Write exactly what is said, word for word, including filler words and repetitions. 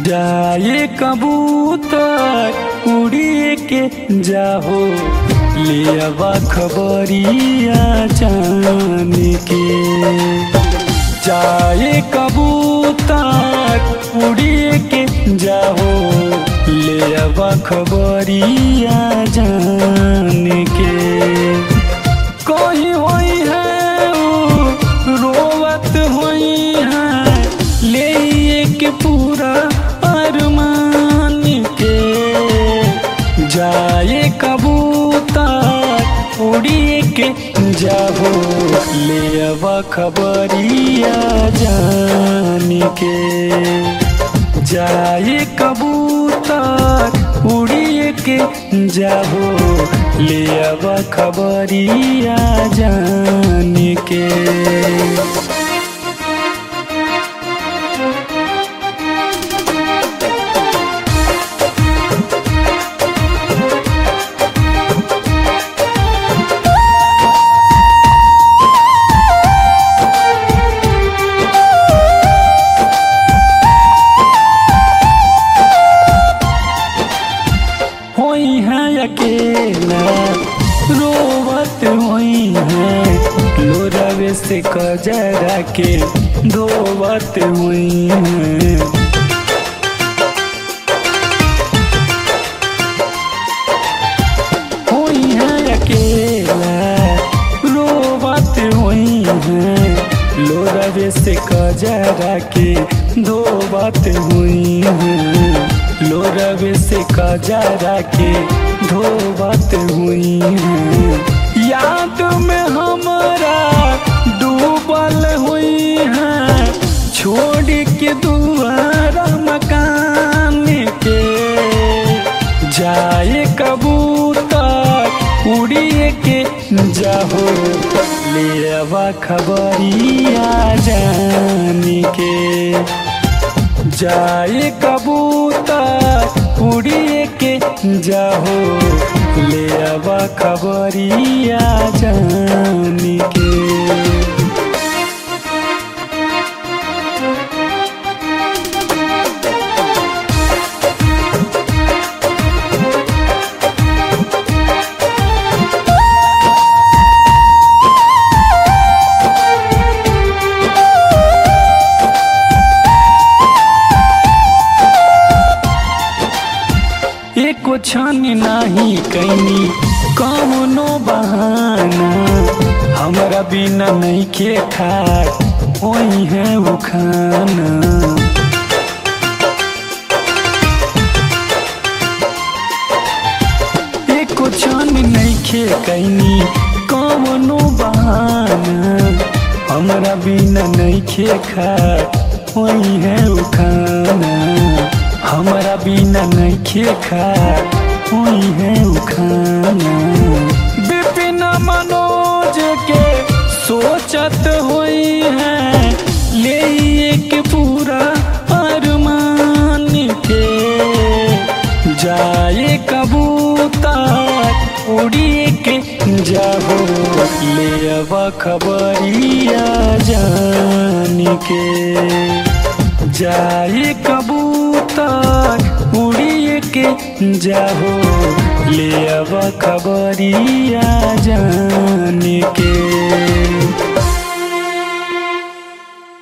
जाए कबूतर उड़ी के जाहो ले आवा खबरिया जान के। जाए कबूतर उड़ी के जाहो ले आवा खबरिया जान के। कोई होई है रोवत होई है ले के पूरा अरमान के। जाए कबूतर उड़ी के जाहो ले आवा खबरिया जान के। जाए कबूतर उड़ी के जाहो ले आवा खबरिया जान के। होई है अकेला रोवत होई है लोरावे से कजरा के धोवत हुई है। होई है अकेला रोवत होई है लोरावे से कजरा के धोवत हुई है। लोरवे से कजरा के धोवत हुई है। याद में हमारा डूबल हुई है छोड़ के दुआरा मकान के। जाए कबूतर उड़ी के जाहो ले आवा खबरिया जान के। जाए कबूतर उड़ी के जाहो ले आवा खबरिया जान के। एको छन नाही कैनी कौनो बहाना हमरा बिना नहीं के खाए वही है वो खाना। एको छन नहीं खे कैनी कौनो बहाना हमरा बिना नहीं के खाए वही है वो खाना। हमरा बिना नहीं खे खा हुई है खाना। विपिन मनोज के सोचत हुई है ले के पूरा अरमान के। जाए कबूतर उड़ी के जाहो ले आवा खबरिया जान के। जाए कबूतर उड़ी के जाहो ले आवा खबरिया जान के।